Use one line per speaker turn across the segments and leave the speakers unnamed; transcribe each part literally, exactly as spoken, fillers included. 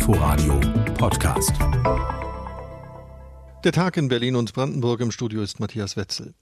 Inforadio Podcast.
Der Tag in Berlin und Brandenburg. Im Studio ist Matthias Wetzel.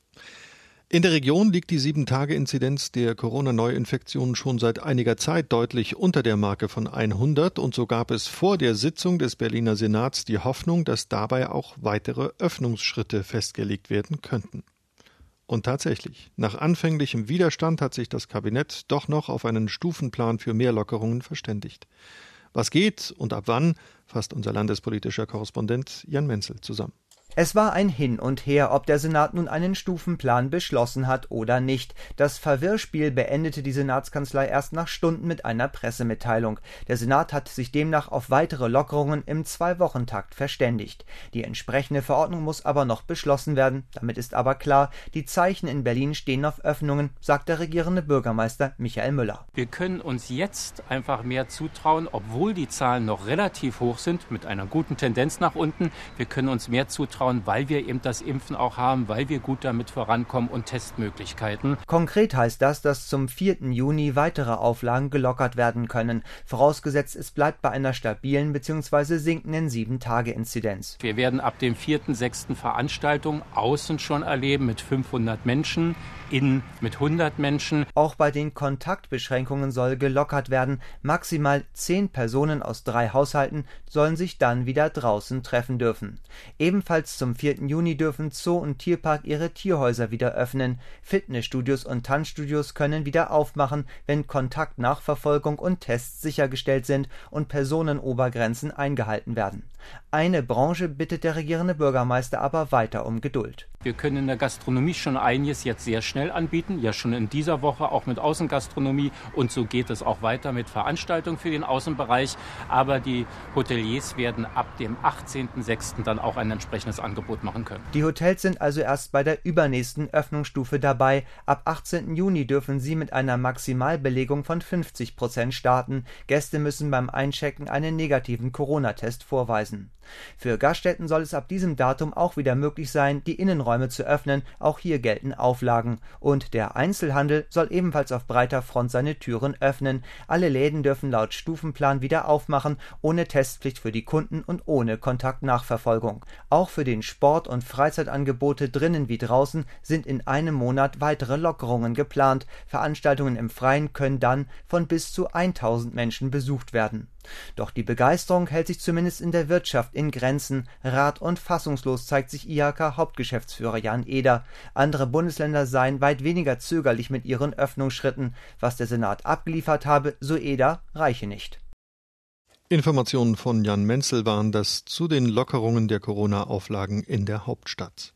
In der Region liegt die sieben Tage Inzidenz der Corona-Neuinfektionen schon seit einiger Zeit deutlich unter der Marke von hundert, und so gab es vor der Sitzung des Berliner Senats die Hoffnung, dass dabei auch weitere Öffnungsschritte festgelegt werden könnten. Und tatsächlich, nach anfänglichem Widerstand hat sich das Kabinett doch noch auf einen Stufenplan für mehr Lockerungen verständigt. Was geht und ab wann, fasst unser landespolitischer Korrespondent Jan Menzel zusammen.
Es war ein Hin und Her, ob der Senat nun einen Stufenplan beschlossen hat oder nicht. Das Verwirrspiel beendete die Senatskanzlei erst nach Stunden mit einer Pressemitteilung. Der Senat hat sich demnach auf weitere Lockerungen im Zwei-Wochen-Takt verständigt. Die entsprechende Verordnung muss aber noch beschlossen werden. Damit ist aber klar, die Zeichen in Berlin stehen auf Öffnungen, sagt der regierende Bürgermeister Michael Müller.
Wir können uns jetzt einfach mehr zutrauen, obwohl die Zahlen noch relativ hoch sind, mit einer guten Tendenz nach unten. Wir können uns mehr zutrauen, weil wir eben das Impfen auch haben, weil wir gut damit vorankommen und Testmöglichkeiten.
Konkret heißt das, dass zum vierten Juni weitere Auflagen gelockert werden können. Vorausgesetzt, es bleibt bei einer stabilen bzw. sinkenden sieben Tage Inzidenz.
Wir werden ab dem vierten, sechsten Veranstaltungen außen schon erleben mit fünfhundert Menschen, innen mit hundert Menschen.
Auch bei den Kontaktbeschränkungen soll gelockert werden. Maximal zehn Personen aus drei Haushalten sollen sich dann wieder draußen treffen dürfen. Ebenfalls zum vierten Juni dürfen Zoo und Tierpark ihre Tierhäuser wieder öffnen. Fitnessstudios und Tanzstudios können wieder aufmachen, wenn Kontaktnachverfolgung und Tests sichergestellt sind und Personenobergrenzen eingehalten werden. Eine Branche bittet der regierende Bürgermeister aber weiter um Geduld.
Wir können in der Gastronomie schon einiges jetzt sehr schnell anbieten, ja schon in dieser Woche auch mit Außengastronomie, und so geht es auch weiter mit Veranstaltungen für den Außenbereich. Aber die Hoteliers werden ab dem achtzehnten sechsten dann auch ein entsprechendes Angebot machen können.
Die Hotels sind also erst bei der übernächsten Öffnungsstufe dabei. Ab achtzehnten Juni dürfen sie mit einer Maximalbelegung von fünfzig Prozent starten. Gäste müssen beim Einchecken einen negativen Corona-Test vorweisen. Für Gaststätten soll es ab diesem Datum auch wieder möglich sein, die Innenräume zu öffnen. Auch hier gelten Auflagen. Und der Einzelhandel soll ebenfalls auf breiter Front seine Türen öffnen. Alle Läden dürfen laut Stufenplan wieder aufmachen, ohne Testpflicht für die Kunden und ohne Kontaktnachverfolgung. Auch für den Sport- und Freizeitangebote drinnen wie draußen sind in einem Monat weitere Lockerungen geplant. Veranstaltungen im Freien können dann von bis zu tausend Menschen besucht werden. Doch die Begeisterung hält sich zumindest in der Wirtschaft in Grenzen. Rat- und fassungslos zeigt sich I H K-Hauptgeschäftsführer Jan Eder. Andere Bundesländer seien weit weniger zögerlich mit ihren Öffnungsschritten. Was der Senat abgeliefert habe, so Eder, reiche nicht.
Informationen von Jan Menzel waren das zu den Lockerungen der Corona-Auflagen in der Hauptstadt.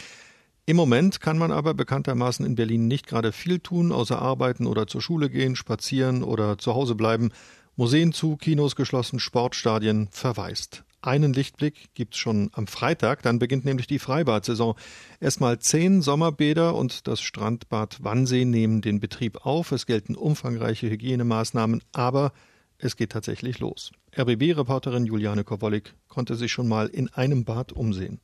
Im Moment kann man aber bekanntermaßen in Berlin nicht gerade viel tun, außer arbeiten oder zur Schule gehen, spazieren oder zu Hause bleiben. Museen zu, Kinos geschlossen, Sportstadien verwaist. Einen Lichtblick gibt's schon am Freitag, dann beginnt nämlich die Freibad-Saison. Erstmal zehn Sommerbäder und das Strandbad Wannsee nehmen den Betrieb auf. Es gelten umfangreiche Hygienemaßnahmen, aber es geht tatsächlich los. R B B-Reporterin Juliane Kowollik konnte sich schon mal in einem Bad umsehen.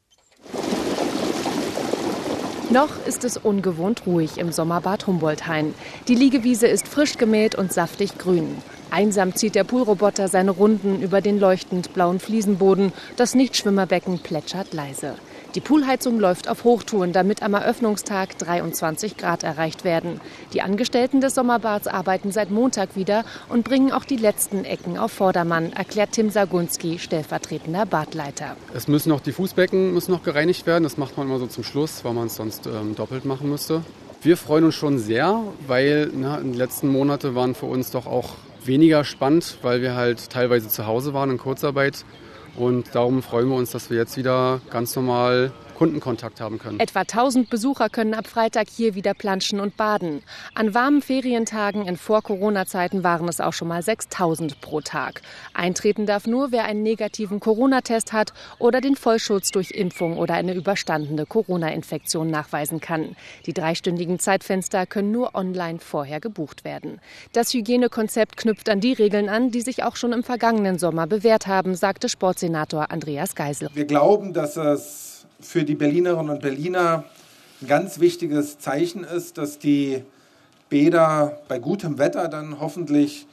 Noch ist es ungewohnt ruhig im Sommerbad Humboldthain. Die Liegewiese ist frisch gemäht und saftig grün. Einsam zieht der Poolroboter seine Runden über den leuchtend blauen Fliesenboden. Das Nichtschwimmerbecken plätschert leise. Die Poolheizung läuft auf Hochtouren, damit am Eröffnungstag dreiundzwanzig Grad erreicht werden. Die Angestellten des Sommerbads arbeiten seit Montag wieder und bringen auch die letzten Ecken auf Vordermann, erklärt Tim Sagunski, stellvertretender Badleiter.
Es müssen noch die Fußbecken müssen noch gereinigt werden. Das macht man immer so zum Schluss, weil man es sonst ähm, doppelt machen müsste. Wir freuen uns schon sehr, weil na, die letzten Monate waren für uns doch auch weniger spannend, weil wir halt teilweise zu Hause waren in Kurzarbeit. Und darum freuen wir uns, dass wir jetzt wieder ganz normal Kundenkontakt haben können.
Etwa tausend Besucher können ab Freitag hier wieder planschen und baden. An warmen Ferientagen in Vor-Corona-Zeiten waren es auch schon mal sechstausend pro Tag. Eintreten darf nur, wer einen negativen Corona-Test hat oder den Vollschutz durch Impfung oder eine überstandene Corona-Infektion nachweisen kann. Die dreistündigen Zeitfenster können nur online vorher gebucht werden. Das Hygienekonzept knüpft an die Regeln an, die sich auch schon im vergangenen Sommer bewährt haben, sagte Sportsenator Andreas Geisel.
Wir glauben, dass es für die Berlinerinnen und Berliner ein ganz wichtiges Zeichen ist, dass die Bäder bei gutem Wetter dann hoffentlich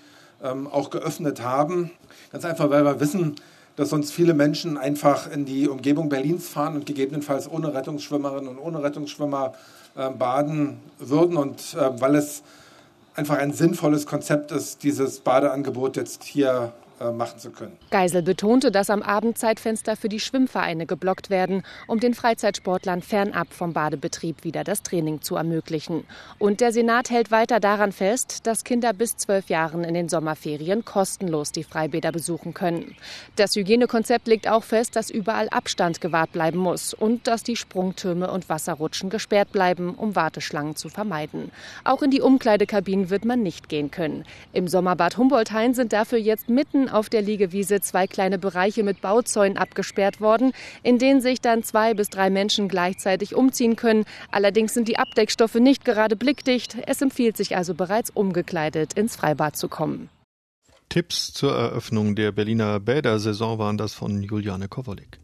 ähm, auch geöffnet haben. Ganz einfach, weil wir wissen, dass sonst viele Menschen einfach in die Umgebung Berlins fahren und gegebenenfalls ohne Rettungsschwimmerinnen und ohne Rettungsschwimmer äh, baden würden. Und äh, weil es einfach ein sinnvolles Konzept ist, dieses Badeangebot jetzt hier machen zu können.
Geisel betonte, dass am Abend Zeitfenster für die Schwimmvereine geblockt werden, um den Freizeitsportlern fernab vom Badebetrieb wieder das Training zu ermöglichen. Und der Senat hält weiter daran fest, dass Kinder bis zwölf Jahren in den Sommerferien kostenlos die Freibäder besuchen können. Das Hygienekonzept legt auch fest, dass überall Abstand gewahrt bleiben muss und dass die Sprungtürme und Wasserrutschen gesperrt bleiben, um Warteschlangen zu vermeiden. Auch in die Umkleidekabinen wird man nicht gehen können. Im Sommerbad Humboldt-Hain sind dafür jetzt mitten auf der Liegewiese zwei kleine Bereiche mit Bauzäunen abgesperrt worden, in denen sich dann zwei bis drei Menschen gleichzeitig umziehen können. Allerdings sind die Abdeckstoffe nicht gerade blickdicht. Es empfiehlt sich also bereits umgekleidet ins Freibad zu kommen.
Tipps zur Eröffnung der Berliner Bädersaison waren das von Juliane Kowolik.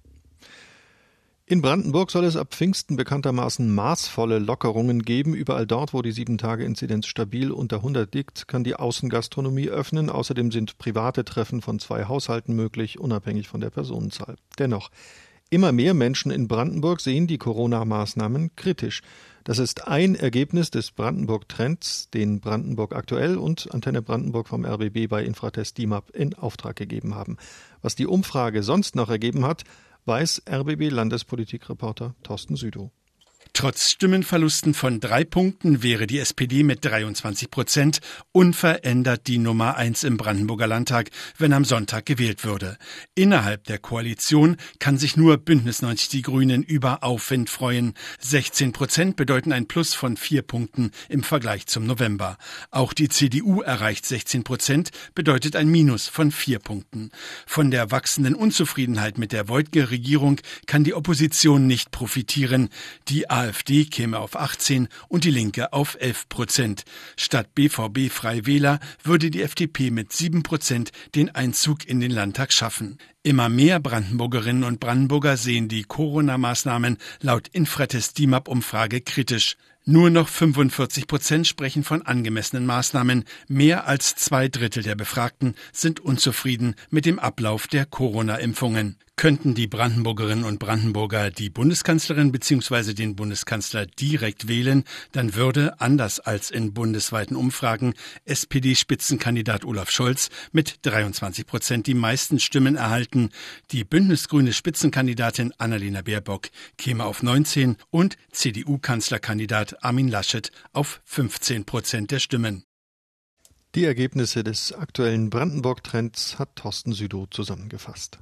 In Brandenburg soll es ab Pfingsten bekanntermaßen maßvolle Lockerungen geben. Überall dort, wo die sieben-Tage-Inzidenz stabil unter hundert liegt, kann die Außengastronomie öffnen. Außerdem sind private Treffen von zwei Haushalten möglich, unabhängig von der Personenzahl. Dennoch, immer mehr Menschen in Brandenburg sehen die Corona-Maßnahmen kritisch. Das ist ein Ergebnis des Brandenburg-Trends, den Brandenburg aktuell und Antenne Brandenburg vom R B B bei Infratest D I M A P in Auftrag gegeben haben. Was die Umfrage sonst noch ergeben hat, weiß R B B-Landespolitikreporter Thorsten Südow.
Trotz Stimmenverlusten von drei Punkten wäre die S P D mit dreiundzwanzig Prozent unverändert die Nummer eins im Brandenburger Landtag, wenn am Sonntag gewählt würde. Innerhalb der Koalition kann sich nur Bündnis neunzig Die Grünen über Aufwind freuen. sechzehn Prozent bedeuten ein Plus von vier Punkten im Vergleich zum November. Auch die C D U erreicht sechzehn Prozent, bedeutet ein Minus von vier Punkten. Von der wachsenden Unzufriedenheit mit der Woidke-Regierung kann die Opposition nicht profitieren. Die AfD käme auf achtzehn und die Linke auf elf Prozent. Statt B V B-Freie Wähler würde die F D P mit sieben Prozent den Einzug in den Landtag schaffen. Immer mehr Brandenburgerinnen und Brandenburger sehen die Corona-Maßnahmen laut Infratest D I M A P-Umfrage kritisch. Nur noch fünfundvierzig Prozent sprechen von angemessenen Maßnahmen. Mehr als zwei Drittel der Befragten sind unzufrieden mit dem Ablauf der Corona-Impfungen. Könnten die Brandenburgerinnen und Brandenburger die Bundeskanzlerin bzw. den Bundeskanzler direkt wählen, dann würde, anders als in bundesweiten Umfragen, S P D-Spitzenkandidat Olaf Scholz mit dreiundzwanzig Prozent die meisten Stimmen erhalten. Die bündnisgrüne Spitzenkandidatin Annalena Baerbock käme auf neunzehn und C D U-Kanzlerkandidat Armin Laschet auf fünfzehn Prozent der Stimmen.
Die Ergebnisse des aktuellen Brandenburg-Trends hat Thorsten Südow zusammengefasst.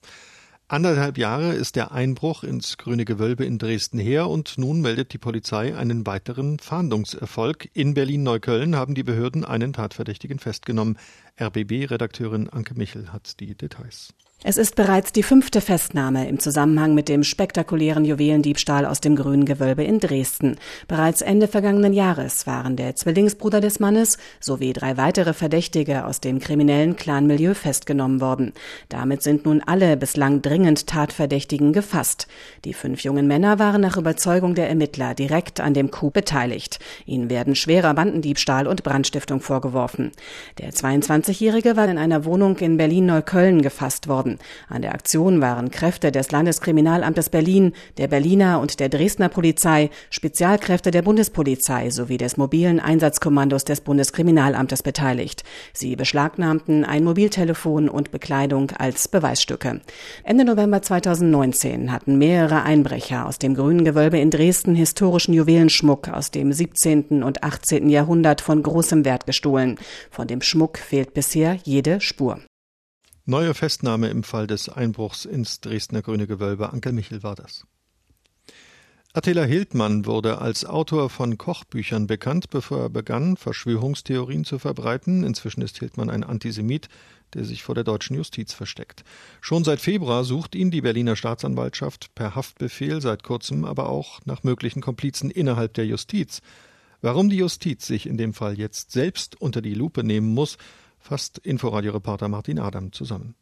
Anderthalb Jahre ist der Einbruch ins Grüne Gewölbe in Dresden her und nun meldet die Polizei einen weiteren Fahndungserfolg. In Berlin-Neukölln haben die Behörden einen Tatverdächtigen festgenommen. R B B-Redakteurin Anke Michel hat die Details.
Es ist bereits die fünfte Festnahme im Zusammenhang mit dem spektakulären Juwelendiebstahl aus dem Grünen Gewölbe in Dresden. Bereits Ende vergangenen Jahres waren der Zwillingsbruder des Mannes sowie drei weitere Verdächtige aus dem kriminellen Clanmilieu festgenommen worden. Damit sind nun alle bislang dringend Tatverdächtigen gefasst. Die fünf jungen Männer waren nach Überzeugung der Ermittler direkt an dem Coup beteiligt. Ihnen werden schwerer Bandendiebstahl und Brandstiftung vorgeworfen. Der zweiundzwanzigjährige war in einer Wohnung in Berlin-Neukölln gefasst worden. An der Aktion waren Kräfte des Landeskriminalamtes Berlin, der Berliner und der Dresdner Polizei, Spezialkräfte der Bundespolizei sowie des mobilen Einsatzkommandos des Bundeskriminalamtes beteiligt. Sie beschlagnahmten ein Mobiltelefon und Bekleidung als Beweisstücke. Ende November zweitausendneunzehn hatten mehrere Einbrecher aus dem Grünen Gewölbe in Dresden historischen Juwelenschmuck aus dem siebzehnten und achtzehnten Jahrhundert von großem Wert gestohlen. Von dem Schmuck fehlt bisher jede Spur.
Neue Festnahme im Fall des Einbruchs ins Dresdner Grüne Gewölbe. Anke Michel war das. Attila Hildmann wurde als Autor von Kochbüchern bekannt, bevor er begann, Verschwörungstheorien zu verbreiten. Inzwischen ist Hildmann ein Antisemit, der sich vor der deutschen Justiz versteckt. Schon seit Februar sucht ihn die Berliner Staatsanwaltschaft per Haftbefehl, seit kurzem aber auch nach möglichen Komplizen innerhalb der Justiz. Warum die Justiz sich in dem Fall jetzt selbst unter die Lupe nehmen muss, fasst Inforadio-Reporter Martin Adam zusammen.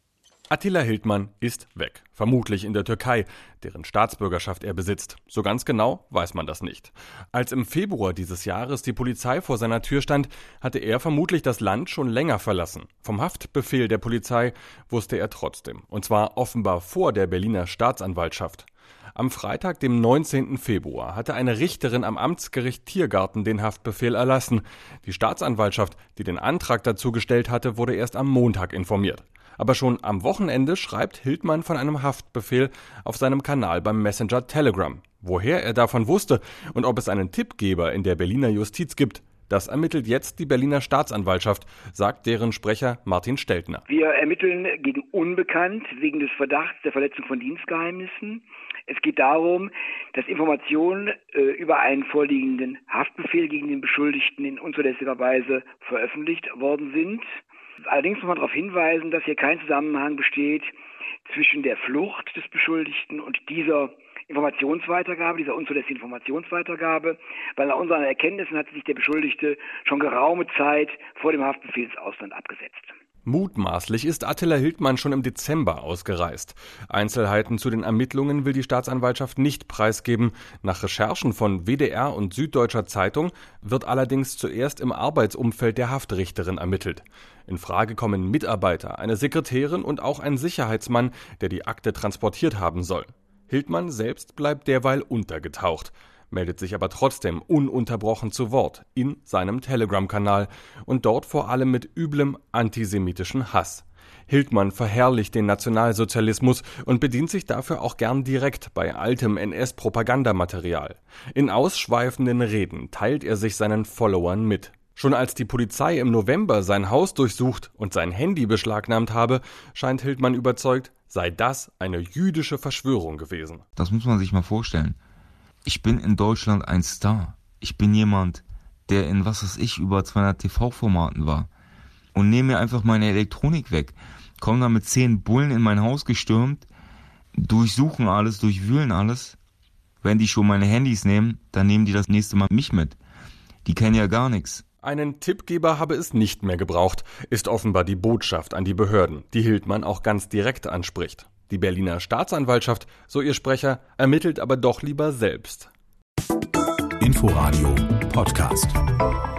Attila Hildmann ist weg, vermutlich in der Türkei, deren Staatsbürgerschaft er besitzt. So ganz genau weiß man das nicht. Als im Februar dieses Jahres die Polizei vor seiner Tür stand, hatte er vermutlich das Land schon länger verlassen. Vom Haftbefehl der Polizei wusste er trotzdem, und zwar offenbar vor der Berliner Staatsanwaltschaft. Am Freitag, dem neunzehnten Februar, hatte eine Richterin am Amtsgericht Tiergarten den Haftbefehl erlassen. Die Staatsanwaltschaft, die den Antrag dazu gestellt hatte, wurde erst am Montag informiert. Aber schon am Wochenende schreibt Hildmann von einem Haftbefehl auf seinem Kanal beim Messenger Telegram. Woher er davon wusste und ob es einen Tippgeber in der Berliner Justiz gibt, das ermittelt jetzt die Berliner Staatsanwaltschaft, sagt deren Sprecher Martin Steltner.
Wir ermitteln gegen Unbekannt wegen des Verdachts der Verletzung von Dienstgeheimnissen. Es geht darum, dass Informationen äh, über einen vorliegenden Haftbefehl gegen den Beschuldigten in unzulässiger Weise veröffentlicht worden sind. Allerdings muss man darauf hinweisen, dass hier kein Zusammenhang besteht zwischen der Flucht des Beschuldigten und dieser Informationsweitergabe, dieser unzulässigen Informationsweitergabe, weil nach unseren Erkenntnissen hat sich der Beschuldigte schon geraume Zeit vor dem Haftbefehl ins Ausland abgesetzt.
Mutmaßlich ist Attila Hildmann schon im Dezember ausgereist. Einzelheiten zu den Ermittlungen will die Staatsanwaltschaft nicht preisgeben. Nach Recherchen von W D R und Süddeutscher Zeitung wird allerdings zuerst im Arbeitsumfeld der Haftrichterin ermittelt. In Frage kommen Mitarbeiter, eine Sekretärin und auch ein Sicherheitsmann, der die Akte transportiert haben soll. Hildmann selbst bleibt derweil untergetaucht, meldet sich aber trotzdem ununterbrochen zu Wort in seinem Telegram-Kanal und dort vor allem mit üblem antisemitischen Hass. Hildmann verherrlicht den Nationalsozialismus und bedient sich dafür auch gern direkt bei altem N S-Propagandamaterial. In ausschweifenden Reden teilt er sich seinen Followern mit. Schon als die Polizei im November sein Haus durchsucht und sein Handy beschlagnahmt habe, scheint Hildmann überzeugt, sei das eine jüdische Verschwörung gewesen.
Das muss man sich mal vorstellen. Ich bin in Deutschland ein Star. Ich bin jemand, der in was weiß ich über zweihundert T V-Formaten war. Und nehme mir einfach meine Elektronik weg. Kommen da mit zehn Bullen in mein Haus gestürmt, durchsuchen alles, durchwühlen alles. Wenn die schon meine Handys nehmen, dann nehmen die das nächste Mal mich mit. Die kennen ja gar nichts.
Einen Tippgeber habe es nicht mehr gebraucht, ist offenbar die Botschaft an die Behörden, die Hildmann auch ganz direkt anspricht. Die Berliner Staatsanwaltschaft, so ihr Sprecher, ermittelt aber doch lieber selbst.
Inforadio Podcast.